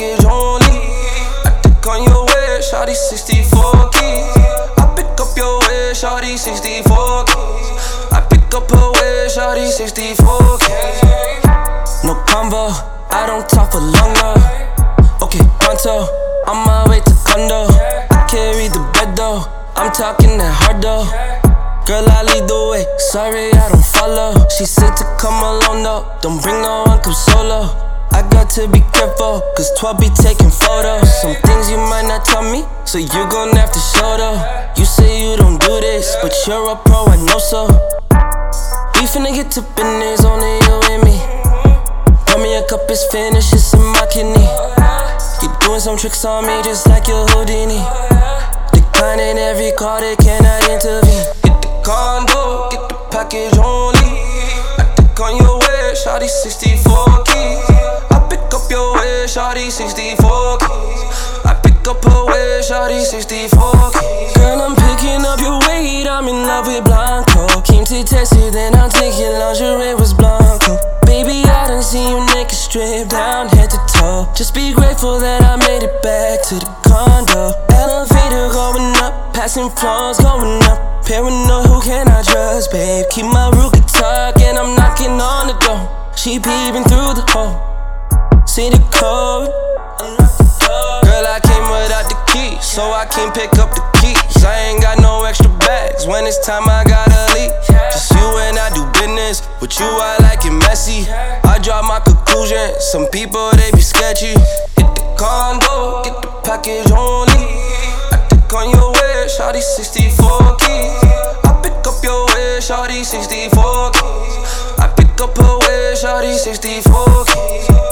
package only. I think on your way, shawty 64 keys. I pick up your way, shawty 64 keys. I pick up her way, shawty 64 keys. No combo, I don't talk for long though. Okay, pronto, on my way to condo. I carry the bread though, I'm talking that hard though. Girl, I lead the way, sorry I don't follow. She said to come alone though, don't bring no one, come solo. I got to be careful, cause 12 be taking photos. Some things you might not tell me, so you gon' have to show though. You say you don't do this, but you're a pro, I know so. We finna get to business, only you and me. Pour me a cup, it's finished, it's in my kidney. You doing some tricks on me just like you're Houdini. Declining every call, they cannot intervene. Get the condo, get the package only. I think on your way, shawty 64 keys. I pick up your way, shawty 64 keys. I pick up her way, shawty 64 keys. Girl, I'm picking up your weight, I'm in love with Blanco. Came to test it, then I'll take your lingerie was Blanco. Baby, I done seen you naked strip down head to toe. Just be grateful that I made it back to the condo. Elevator going up, passing floors going up. Paranoid, who can I trust, babe? Keep my root guitar and I'm knocking on the door. She peeping through the hole. See the code, unlock the door. Girl, I came without the key, so I can't pick up the keys. I ain't got no extra bags, when it's time I gotta leave. Just you and I do business, with you I like it messy. I draw my conclusion, some people they be sketchy. Hit the condo, get the package only. I think on your way, shawty 64 keys. I pick up your way, shawty 64 keys. I pick up her way, shawty 64 keys.